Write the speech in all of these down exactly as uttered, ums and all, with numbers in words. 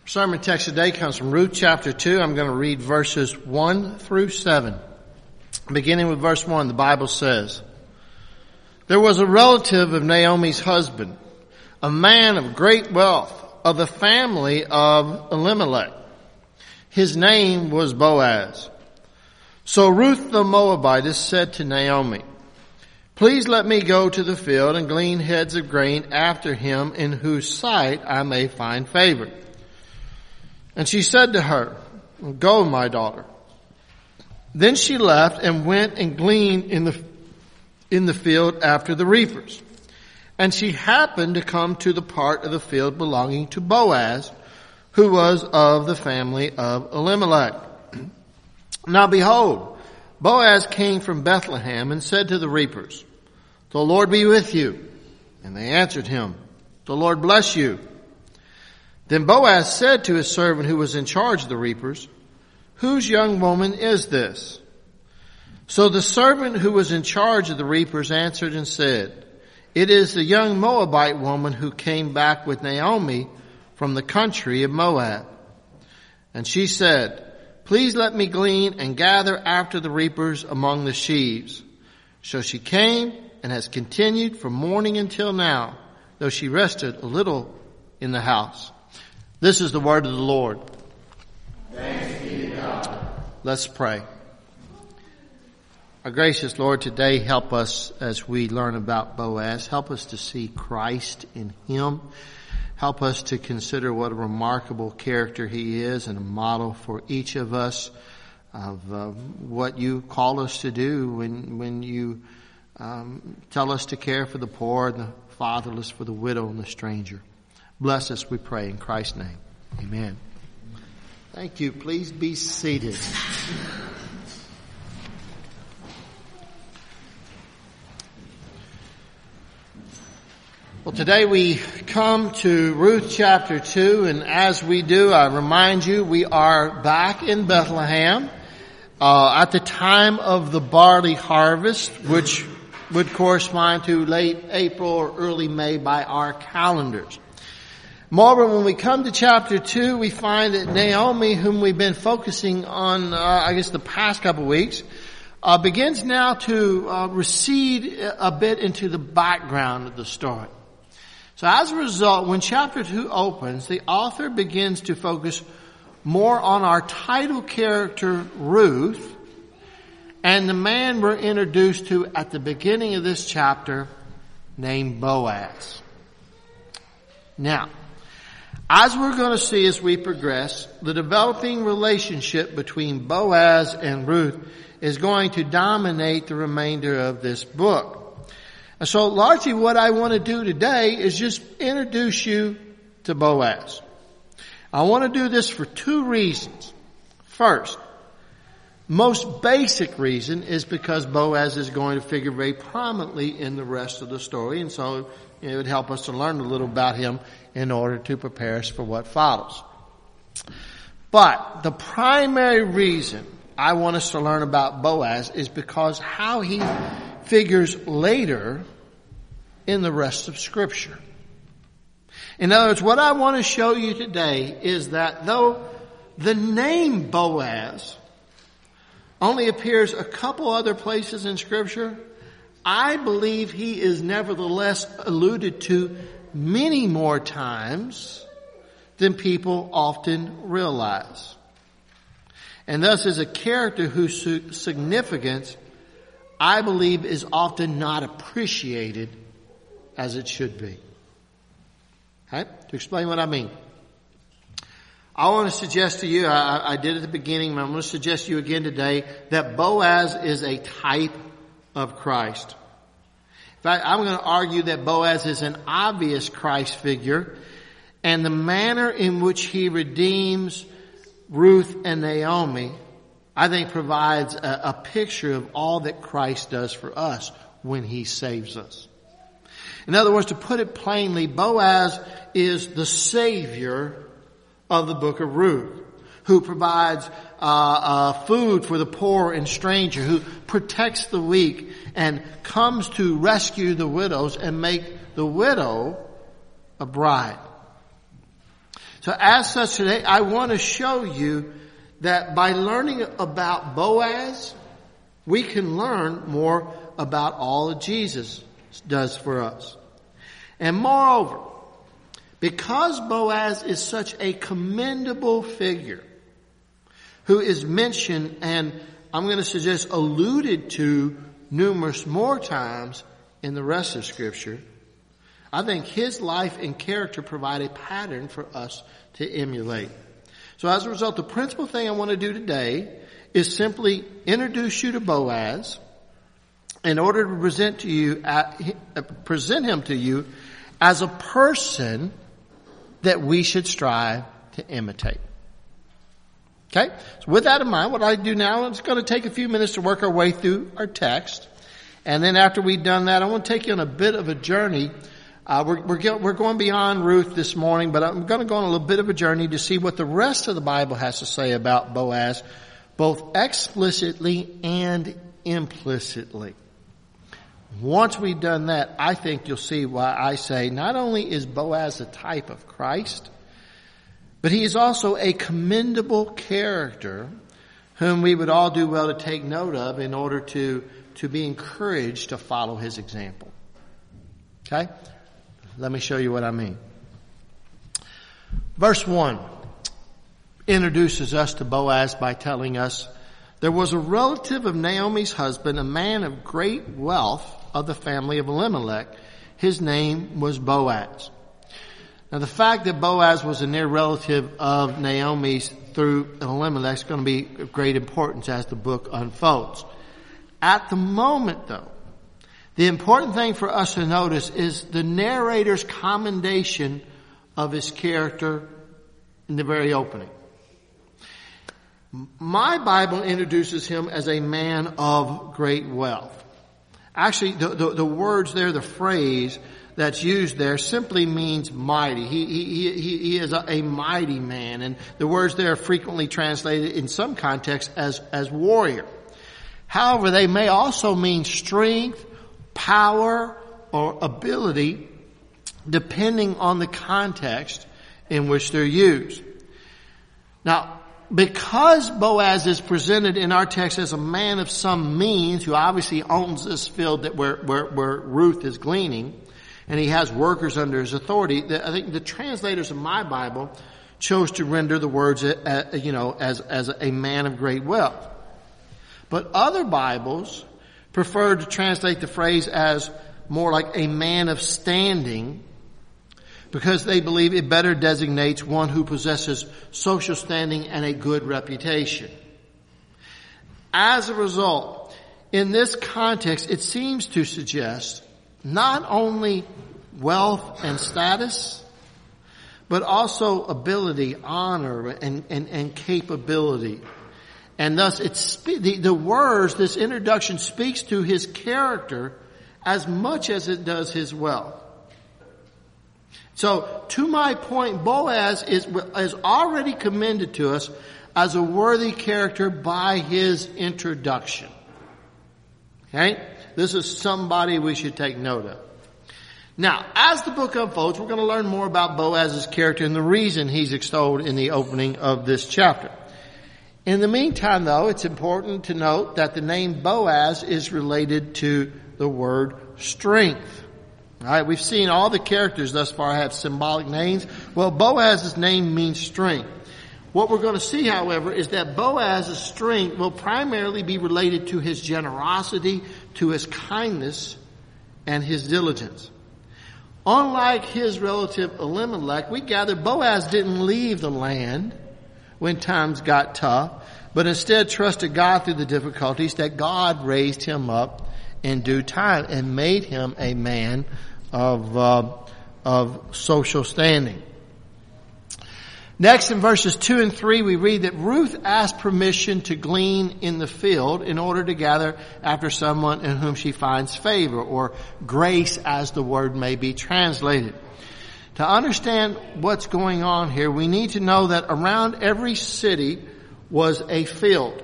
Sermon text today comes from Ruth chapter two. I'm going to read verses one through seven. Beginning with verse one, the Bible says, "There was a relative of Naomi's husband, a man of great wealth, of the family of Elimelech. His name was Boaz. So Ruth the Moabitess said to Naomi, 'Please let me go to the field and glean heads of grain after him in whose sight I may find favor.' And she said to her, 'Go, my daughter.' Then she left and went and gleaned in the, in the field after the reapers. And she happened to come to the part of the field belonging to Boaz, who was of the family of Elimelech. Now behold, Boaz came from Bethlehem and said to the reapers, 'The Lord be with you.' And they answered him, 'The Lord bless you.' Then Boaz said to his servant who was in charge of the reapers, 'Whose young woman is this?' So the servant who was in charge of the reapers answered and said, 'It is the young Moabite woman who came back with Naomi from the country of Moab.' And she said, 'Please let me glean and gather after the reapers among the sheaves.' So she came and has continued from morning until now, though she rested a little in the house." This is the word of the Lord. Thanks be to God. Let's pray. Our gracious Lord, today help us as we learn about Boaz. Help us to see Christ in him. Help us to consider what a remarkable character he is and a model for each of us of uh, what you call us to do when when you um, tell us to care for the poor and the fatherless, for the widow and the stranger. Bless us, we pray, in Christ's name. Amen. Thank you. Please be seated. Well, today we come to Ruth chapter two, and as we do, I remind you, we are back in Bethlehem uh, at the time of the barley harvest, which would correspond to late April or early May by our calendars. Moreover, when we come to chapter two, we find that Naomi, whom we've been focusing on, uh, I guess, the past couple of weeks, uh, begins now to uh, recede a bit into the background of the story. So as a result, when chapter two opens, the author begins to focus more on our title character, Ruth, and the man we're introduced to at the beginning of this chapter named Boaz. Now, as we're going to see as we progress, the developing relationship between Boaz and Ruth is going to dominate the remainder of this book. And so largely what I want to do today is just introduce you to Boaz. I want to do this for two reasons. First, most basic reason is because Boaz is going to figure very prominently in the rest of the story, and so it would help us to learn a little about him in order to prepare us for what follows. But the primary reason I want us to learn about Boaz is because how he figures later in the rest of Scripture. In other words, what I want to show you today is that though the name Boaz only appears a couple other places in Scripture, I believe he is nevertheless alluded to many more times than people often realize. And thus is a character whose significance, I believe, is often not appreciated as it should be. Okay? To explain what I mean, I want to suggest to you, I, I did at the beginning, but I'm going to suggest to you again today, that Boaz is a type of Christ. In fact, I'm going to argue that Boaz is an obvious Christ figure, and the manner in which he redeems Ruth and Naomi, I think, provides a, a picture of all that Christ does for us when he saves us. In other words, to put it plainly, Boaz is the Savior of the book of Ruth, who provides uh, uh, food for the poor and stranger, who protects the weak and comes to rescue the widows and make the widow a bride. So as such today, I want to show you that by learning about Boaz, we can learn more about all that Jesus does for us. And moreover, because Boaz is such a commendable figure who is mentioned and I'm going to suggest alluded to numerous more times in the rest of Scripture, I think his life and character provide a pattern for us to emulate. So as a result, the principal thing I want to do today is simply introduce you to Boaz in order to present to you, uh, present him to you as a person that we should strive to imitate. Okay? So with that in mind, what I do now is going to take a few minutes to work our way through our text. And then after we've done that, I want to take you on a bit of a journey. Uh, we're, we're, we're going beyond Ruth this morning, but I'm going to go on a little bit of a journey to see what the rest of the Bible has to say about Boaz, both explicitly and implicitly. Once we've done that, I think you'll see why I say not only is Boaz a type of Christ, but he is also a commendable character whom we would all do well to take note of in order to, to be encouraged to follow his example. Okay? Let me show you what I mean. Verse one introduces us to Boaz by telling us, there was a relative of Naomi's husband, a man of great wealth of the family of Elimelech. His name was Boaz. Now the fact that Boaz was a near relative of Naomi's through Elimelech is going to be of great importance as the book unfolds. At the moment though, the important thing for us to notice is the narrator's commendation of his character in the very opening. My Bible introduces him as a man of great wealth. Actually, the, the, the words there, the phrase that's used there simply means mighty. He, he, he, he is a, a mighty man. And the words there are frequently translated in some contexts as, as warrior. However, they may also mean strength, power, or ability, depending on the context in which they're used. Now, because Boaz is presented in our text as a man of some means who obviously owns this field that where, where, where Ruth is gleaning, and he has workers under his authority, I think the translators of my Bible chose to render the words, uh, you know, as, as a man of great wealth. But other Bibles prefer to translate the phrase as more like a man of standing, because they believe it better designates one who possesses social standing and a good reputation. As a result, in this context, it seems to suggest not only wealth and status, but also ability, honor, and, and, and capability. And thus, it's, the, the words, this introduction speaks to his character as much as it does his wealth. So, to my point, Boaz is, is already commended to us as a worthy character by his introduction. Okay? This is somebody we should take note of. Now, as the book unfolds, we're going to learn more about Boaz's character and the reason he's extolled in the opening of this chapter. In the meantime, though, it's important to note that the name Boaz is related to the word strength. All right, we've seen all the characters thus far have symbolic names. Well, Boaz's name means strength. What we're going to see, however, is that Boaz's strength will primarily be related to his generosity, to his kindness, and his diligence. Unlike his relative Elimelech, we gather Boaz didn't leave the land when times got tough, but instead trusted God through the difficulties, that God raised him up in due time and made him a man of uh, of social standing. Next, in verses two and three, we read that Ruth asked permission to glean in the field in order to gather after someone in whom she finds favor, or grace as the word may be translated. To understand what's going on here, we need to know that around every city was a field,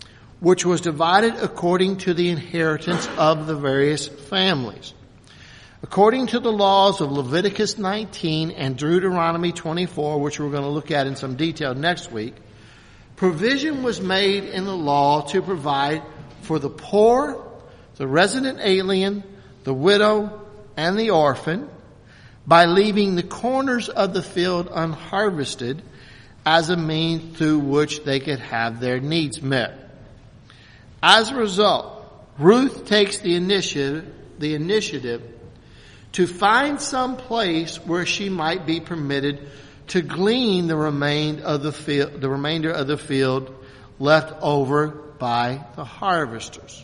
which was divided according to the inheritance of the various families. According to the laws of Leviticus nineteen and Deuteronomy twenty-four, which we're going to look at in some detail next week, provision was made in the law to provide for the poor, the resident alien, the widow, and the orphan by leaving the corners of the field unharvested as a means through which they could have their needs met. As a result, Ruth takes the initiative, the initiative to find some place where she might be permitted to glean the remain of the field, the remainder of the field left over by the harvesters.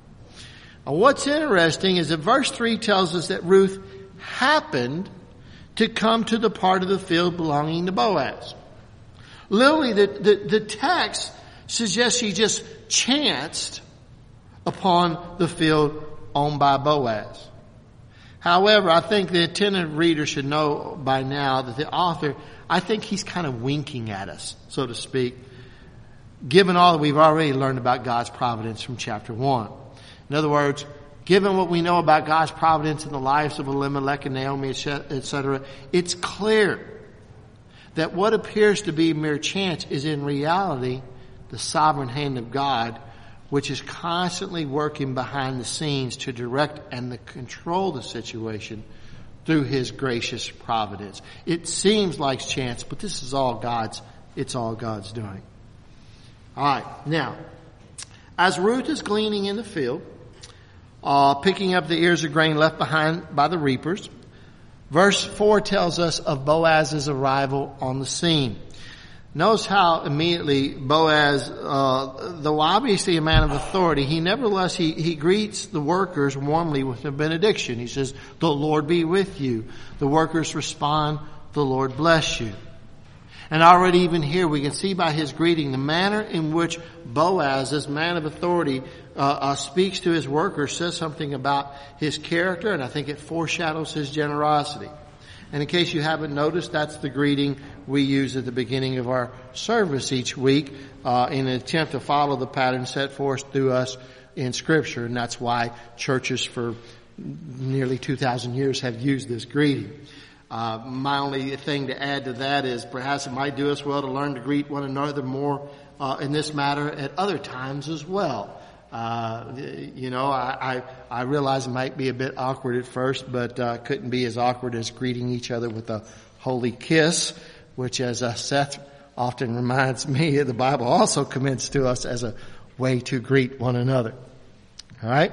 Now, what's interesting is that verse three tells us that Ruth happened to come to the part of the field belonging to Boaz. Literally, the, the, the text suggests she just chanced upon the field owned by Boaz. However, I think the attentive reader should know by now that the author, I think he's kind of winking at us, so to speak, given all that we've already learned about God's providence from chapter one. In other words, given what we know about God's providence in the lives of Elimelech and Naomi, et cetera, it's clear that what appears to be mere chance is in reality the sovereign hand of God, which is constantly working behind the scenes to direct and to control the situation through his gracious providence. It seems like chance, but this is all God's, it's all God's doing. All right. Now, as Ruth is gleaning in the field, uh, picking up the ears of grain left behind by the reapers, verse four tells us of Boaz's arrival on the scene. Notice how immediately Boaz, uh, though obviously a man of authority, he nevertheless, he, he greets the workers warmly with a benediction. He says, "The Lord be with you." The workers respond, "The Lord bless you." And already even here we can see by his greeting the manner in which Boaz, this man of authority, uh, uh, speaks to his workers, says something about his character, and I think it foreshadows his generosity. And in case you haven't noticed, that's the greeting we use at the beginning of our service each week uh, in an attempt to follow the pattern set forth through us in Scripture. And that's why churches for nearly two thousand years have used this greeting. Uh, my only thing to add to that is perhaps it might do us well to learn to greet one another more uh, in this matter at other times as well. Uh, you know, I, I, I realize it might be a bit awkward at first, but, uh, couldn't be as awkward as greeting each other with a holy kiss, which as uh, Seth often reminds me, the Bible also commends to us as a way to greet one another. All right.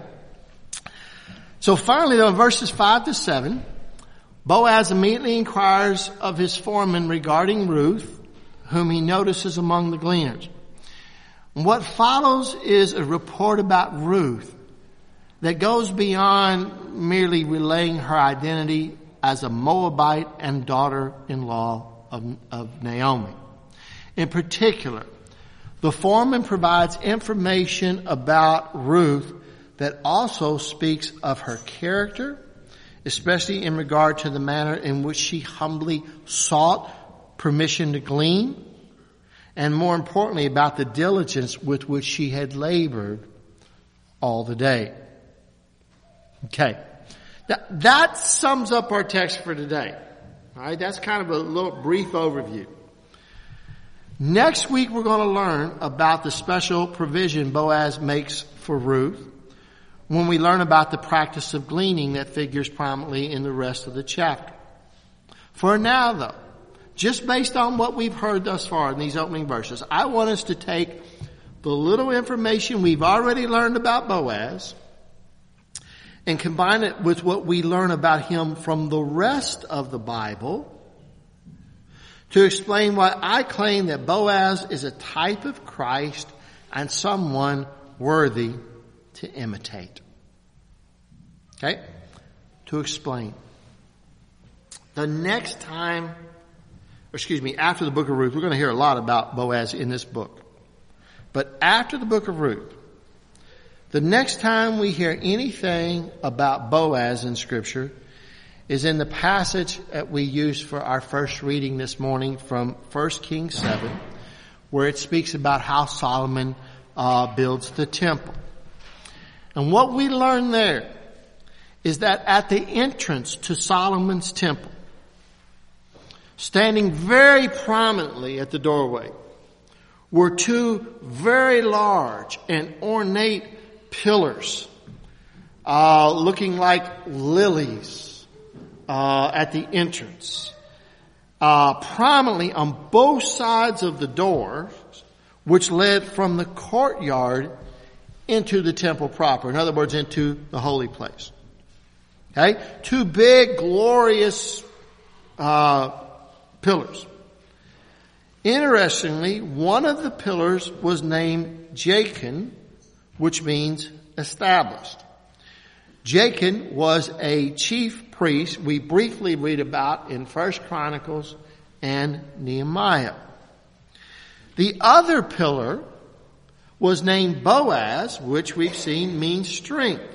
So finally though, in verses five to seven, Boaz immediately inquires of his foreman regarding Ruth, whom he notices among the gleaners. What follows is a report about Ruth that goes beyond merely relaying her identity as a Moabite and daughter-in-law of, of Naomi. In particular, the foreman provides information about Ruth that also speaks of her character, especially in regard to the manner in which she humbly sought permission to glean, and more importantly, about the diligence with which she had labored all the day. Okay. That, that sums up our text for today. All right. That's kind of a little brief overview. Next week, we're going to learn about the special provision Boaz makes for Ruth when we learn about the practice of gleaning that figures prominently in the rest of the chapter. For now, though, just based on what we've heard thus far in these opening verses, I want us to take the little information we've already learned about Boaz and combine it with what we learn about him from the rest of the Bible to explain why I claim that Boaz is a type of Christ and someone worthy to imitate. Okay? To explain. The next time excuse me, after the book of Ruth, we're going to hear a lot about Boaz in this book. But after the book of Ruth, the next time we hear anything about Boaz in Scripture is in the passage that we used for our first reading this morning from First Kings seven, where it speaks about how Solomon uh, builds the temple. And what we learn there is that at the entrance to Solomon's temple, standing very prominently at the doorway, were two very large and ornate pillars, uh, looking like lilies, uh, at the entrance, uh, prominently on both sides of the door, which led from the courtyard into the temple proper. In other words, into the holy place. Okay? Two big, glorious, uh, pillars. Interestingly, one of the pillars was named Jachin, which means established. Jachin was a chief priest we briefly read about in First Chronicles and Nehemiah. The other pillar was named Boaz, which we've seen means strength.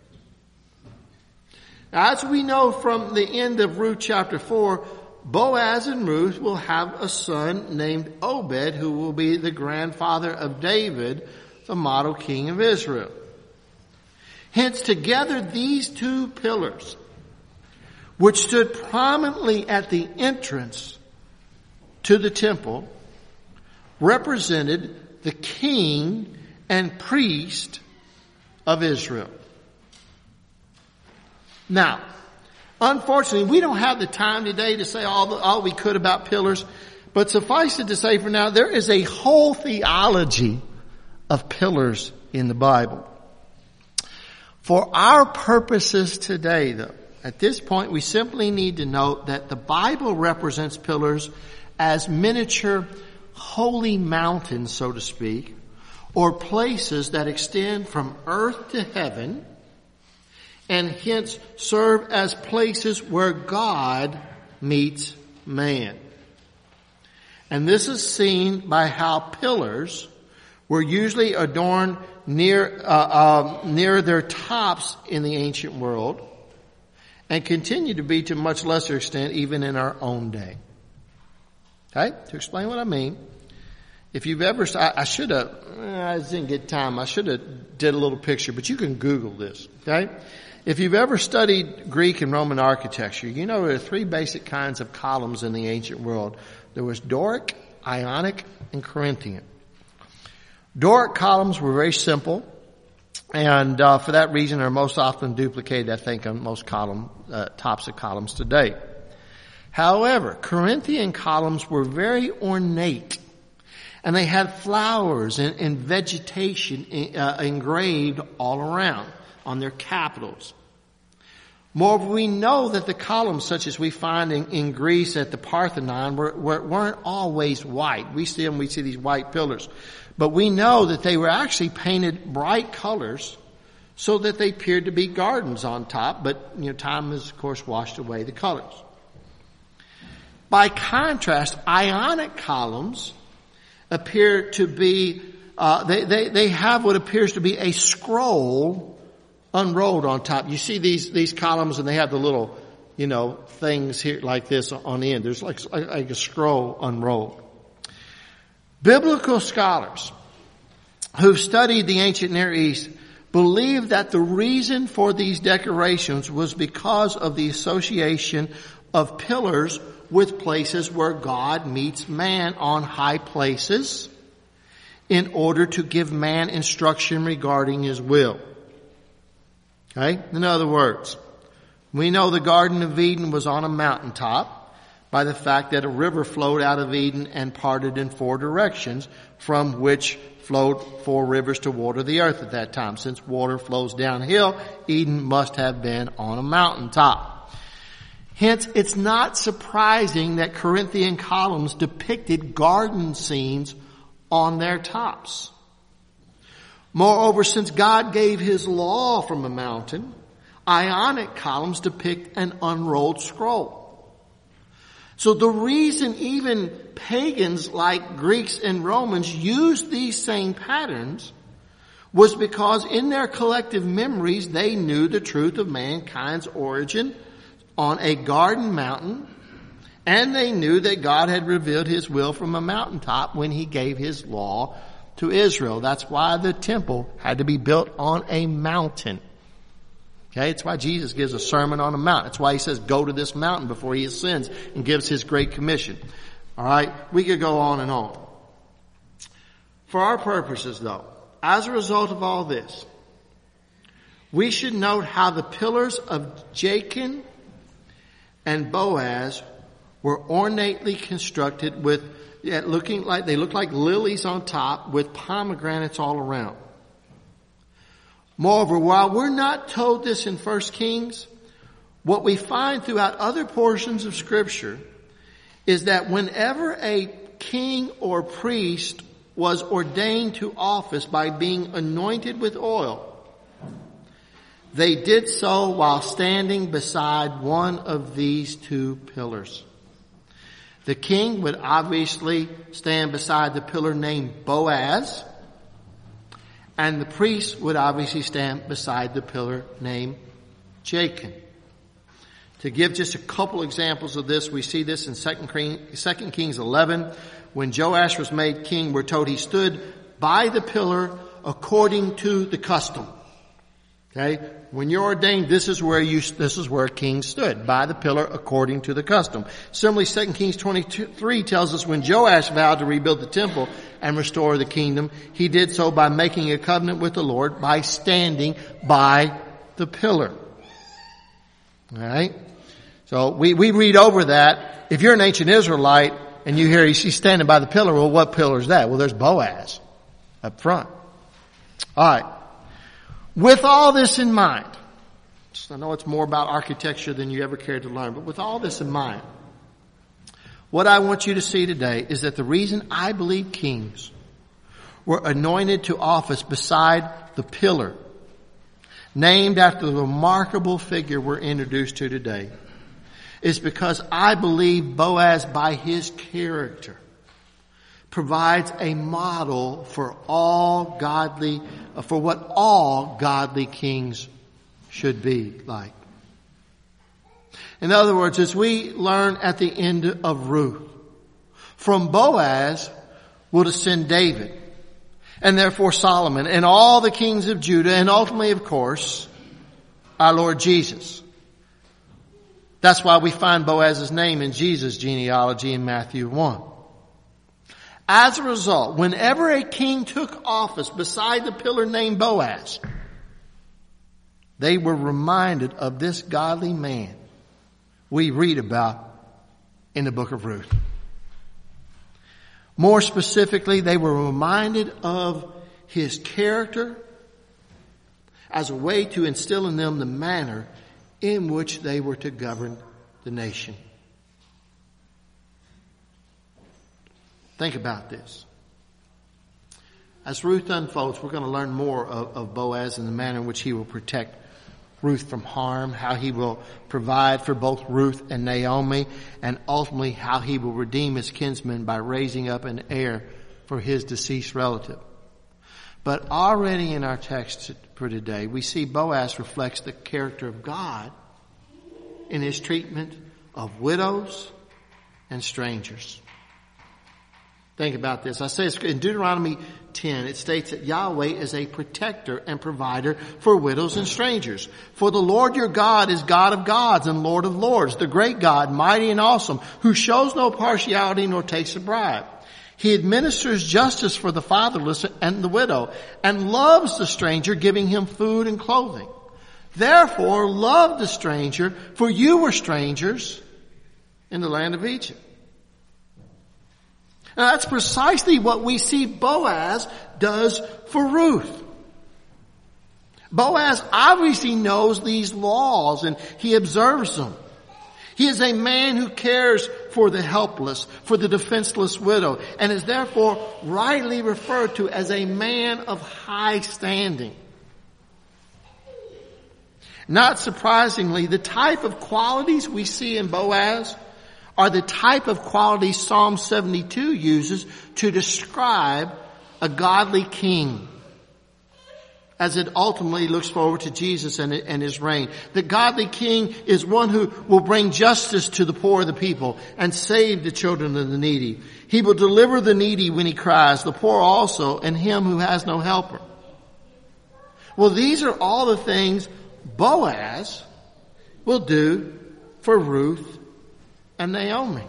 Now, as we know from the end of Ruth chapter four, Boaz and Ruth will have a son named Obed, who will be the grandfather of David, the model king of Israel. Hence, together these two pillars, which stood prominently at the entrance to the temple, represented the king and priest of Israel. Now, unfortunately, we don't have the time today to say all, the, all we could about pillars, but suffice it to say for now, there is a whole theology of pillars in the Bible. For our purposes today, though, at this point, we simply need to note that the Bible represents pillars as miniature holy mountains, so to speak, or places that extend from earth to heaven, and hence serve as places where God meets man. And this is seen by how pillars were usually adorned near uh, uh, near their tops in the ancient world, and continue to be to much lesser extent even in our own day. Okay? To explain what I mean, if you've ever, I, I should have, I didn't get time, I should have did a little picture, but you can Google this, okay? If you've ever studied Greek and Roman architecture, you know there are three basic kinds of columns in the ancient world. There was Doric, Ionic, and Corinthian. Doric columns were very simple, and uh, for that reason are most often duplicated, I think, on most column uh, tops of columns today. However, Corinthian columns were very ornate, and they had flowers and, and vegetation uh, engraved all around on their capitals. Moreover, we know that the columns such as we find in, in Greece at the Parthenon were, were, weren't always white. We see them, we see these white pillars. But we know that they were actually painted bright colors so that they appeared to be gardens on top, but you know, time has of course washed away the colors. By contrast, Ionic columns appear to be, uh, they, they, they have what appears to be a scroll unrolled on top. You see these, these columns and they have the little, you know, things here like this on the end. There's like, like a scroll unrolled. Biblical scholars who've studied the ancient Near East believe that the reason for these decorations was because of the association of pillars with places where God meets man on high places in order to give man instruction regarding his will. Okay? In other words, we know the Garden of Eden was on a mountaintop by the fact that a river flowed out of Eden and parted in four directions, from which flowed four rivers to water the earth at that time. Since water flows downhill, Eden must have been on a mountaintop. Hence, it's not surprising that Corinthian columns depicted garden scenes on their tops. Moreover, since God gave his law from a mountain, Ionic columns depict an unrolled scroll. So the reason even pagans like Greeks and Romans used these same patterns was because in their collective memories they knew the truth of mankind's origin on a garden mountain, and they knew that God had revealed his will from a mountaintop when he gave his law to Israel. That's why the temple had to be built on a mountain. Okay, it's why Jesus gives a sermon on a mount. It's why he says, go to this mountain before he ascends and gives his great commission. All right, we could go on and on. For our purposes, though, as a result of all this, we should note how the pillars of Jachin and Boaz were ornately constructed with, yeah, looking like, they look like lilies on top with pomegranates all around. Moreover, while we're not told this in First Kings, what we find throughout other portions of Scripture is that whenever a king or priest was ordained to office by being anointed with oil, they did so while standing beside one of these two pillars. The king would obviously stand beside the pillar named Boaz, and the priest would obviously stand beside the pillar named Jachin. To give just a couple examples of this, we see this in Second Kings eleven. When Joash was made king, we're told he stood by the pillar according to the custom. Okay? When you're ordained, this is where you, this is where a king stood, by the pillar according to the custom. Similarly, Second Kings twenty-three tells us when Joash vowed to rebuild the temple and restore the kingdom, he did so by making a covenant with the Lord by standing by the pillar. Alright? So we, we read over that. If you're an ancient Israelite and you hear he's standing by the pillar, well, what pillar is that? Well, there's Boaz up front. Alright. With all this in mind, I know it's more about architecture than you ever cared to learn, but with all this in mind, what I want you to see today is that the reason I believe kings were anointed to office beside the pillar, named after the remarkable figure we're introduced to today, is because I believe Boaz, by his character, provides a model for all godly, for what all godly kings should be like. In other words, as we learn at the end of Ruth, from Boaz will descend David, and therefore Solomon, and all the kings of Judah, and ultimately, of course, our Lord Jesus. That's why we find Boaz's name in Jesus' genealogy in Matthew one. As a result, whenever a king took office beside the pillar named Boaz, they were reminded of this godly man we read about in the book of Ruth. More specifically, they were reminded of his character as a way to instill in them the manner in which they were to govern the nation. Think about this. As Ruth unfolds, we're going to learn more of, of Boaz and the manner in which he will protect Ruth from harm, how he will provide for both Ruth and Naomi, and ultimately how he will redeem his kinsmen by raising up an heir for his deceased relative. But already in our text for today, we see Boaz reflects the character of God in his treatment of widows and strangers. Think about this. I say in Deuteronomy ten, it states that Yahweh is a protector and provider for widows and strangers. For the Lord your God is God of gods and Lord of lords, the great God, mighty and awesome, who shows no partiality nor takes a bribe. He administers justice for the fatherless and the widow, and loves the stranger, giving him food and clothing. Therefore, love the stranger, for you were strangers in the land of Egypt. Now that's precisely what we see Boaz does for Ruth. Boaz obviously knows these laws and he observes them. He is a man who cares for the helpless, for the defenseless widow, and is therefore rightly referred to as a man of high standing. Not surprisingly, the type of qualities we see in Boaz are the type of qualities Psalm seventy-two uses to describe a godly king as it ultimately looks forward to Jesus and, and his reign. The godly king is one who will bring justice to the poor of the people and save the children of the needy. He will deliver the needy when he cries, the poor also, and him who has no helper. Well, these are all the things Boaz will do for Ruth and Naomi.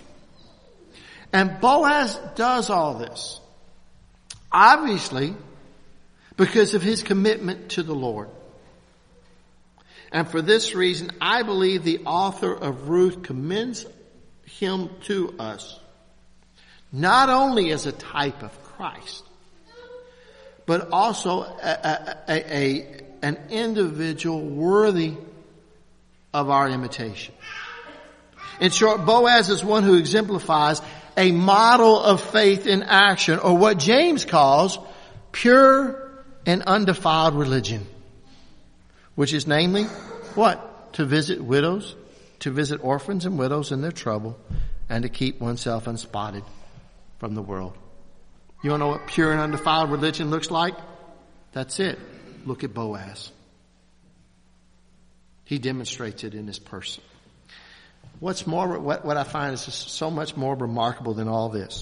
And Boaz does all this, obviously, because of his commitment to the Lord. And for this reason, I believe the author of Ruth commends him to us, not only as a type of Christ, but also a, a, a, an individual worthy of our imitation. In short, Boaz is one who exemplifies a model of faith in action, or what James calls pure and undefiled religion, which is namely what? To visit widows, to visit orphans and widows in their trouble, and to keep oneself unspotted from the world. You want to know what pure and undefiled religion looks like? That's it. Look at Boaz. He demonstrates it in his person. What's more, what, what I find is so much more remarkable than all this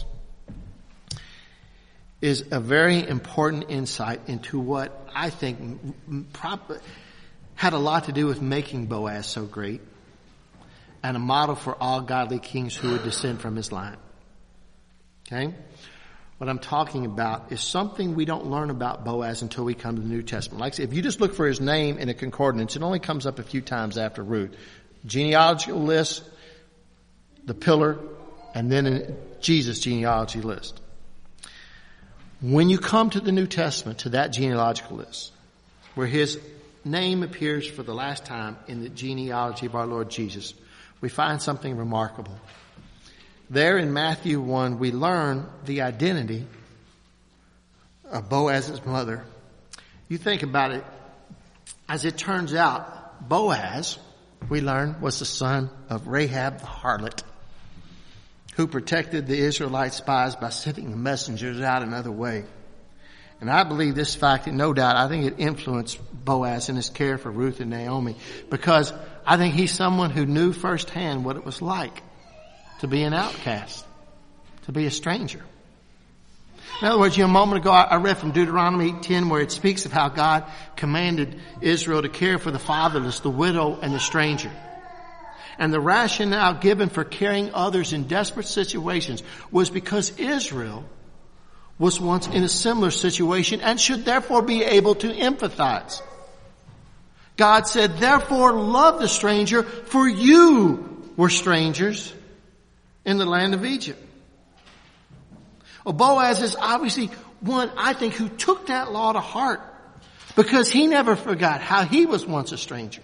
is a very important insight into what I think probably had a lot to do with making Boaz so great and a model for all godly kings who would descend from his line. Okay? What I'm talking about is something we don't learn about Boaz until we come to the New Testament. Like I said, if you just look for his name in a concordance, it only comes up a few times after Ruth. Genealogical list, the pillar, and then a Jesus genealogy list. When you come to the New Testament, to that genealogical list, where his name appears for the last time in the genealogy of our Lord Jesus, we find something remarkable. There in Matthew one, we learn the identity of Boaz's mother. You think about it, as it turns out, Boaz, we learn, was the son of Rahab the harlot, who protected the Israelite spies by sending the messengers out another way. And I believe this fact, and no doubt, I think it influenced Boaz in his care for Ruth and Naomi, because I think he's someone who knew firsthand what it was like to be an outcast, to be a stranger. In other words, you know, a moment ago I read from Deuteronomy ten where it speaks of how God commanded Israel to care for the fatherless, the widow, and the stranger. And the rationale given for caring others in desperate situations was because Israel was once in a similar situation and should therefore be able to empathize. God said, therefore love the stranger, for you were strangers in the land of Egypt. Well, Boaz is obviously one, I think, who took that law to heart because he never forgot how he was once a stranger.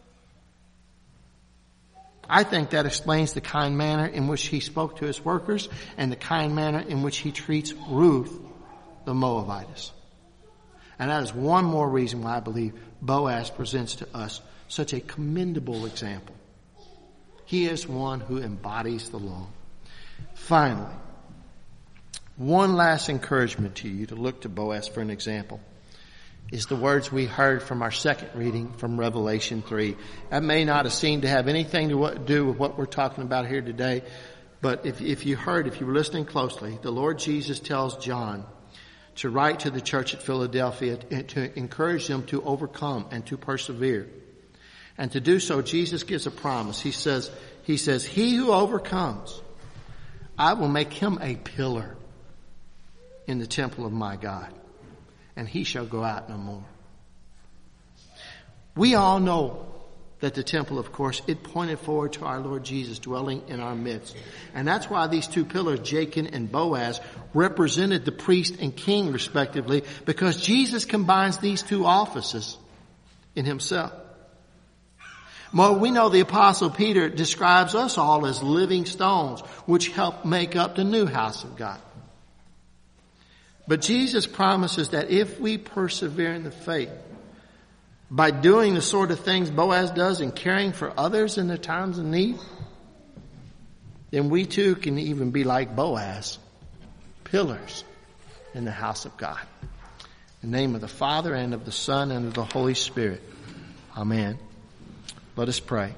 I think that explains the kind manner in which he spoke to his workers and the kind manner in which he treats Ruth, the Moabitess. And that is one more reason why I believe Boaz presents to us such a commendable example. He is one who embodies the law. Finally, one last encouragement to you to look to Boaz for an example is the words we heard from our second reading from Revelation three. That may not have seemed to have anything to do with what we're talking about here today, but if, if you heard, if you were listening closely, the Lord Jesus tells John to write to the church at Philadelphia to encourage them to overcome and to persevere. And to do so, Jesus gives a promise. He says, he says, he who overcomes, I will make him a pillar in the temple of my God, and he shall go out no more. We all know that the temple, of course, it pointed forward to our Lord Jesus dwelling in our midst. And that's why these two pillars, Jachin and Boaz, represented the priest and king respectively, because Jesus combines these two offices in himself. Well, we know the Apostle Peter describes us all as living stones, which help make up the new house of God. But Jesus promises that if we persevere in the faith, by doing the sort of things Boaz does and caring for others in their times of need, then we too can even be like Boaz, pillars in the house of God. In the name of the Father and of the Son and of the Holy Spirit. Amen. Let us pray.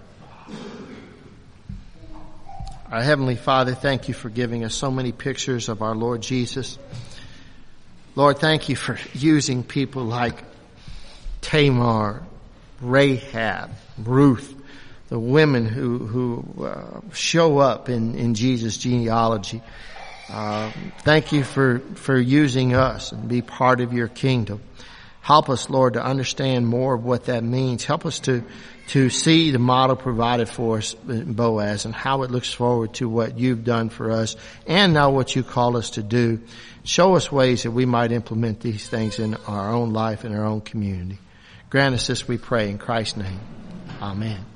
Our Heavenly Father, thank you for giving us so many pictures of our Lord Jesus. Lord, thank you for using people like Tamar Rahab, Ruth, the women who, who uh, show up in, in Jesus' genealogy. Uh, thank you for, for using us and be part of your kingdom. Help us, Lord, to understand more of what that means. Help us to, to see the model provided for us in Boaz and how it looks forward to what you've done for us and now what you call us to do. Show us ways that we might implement these things in our own life and our own community. Grant us this, we pray, in Christ's name. Amen.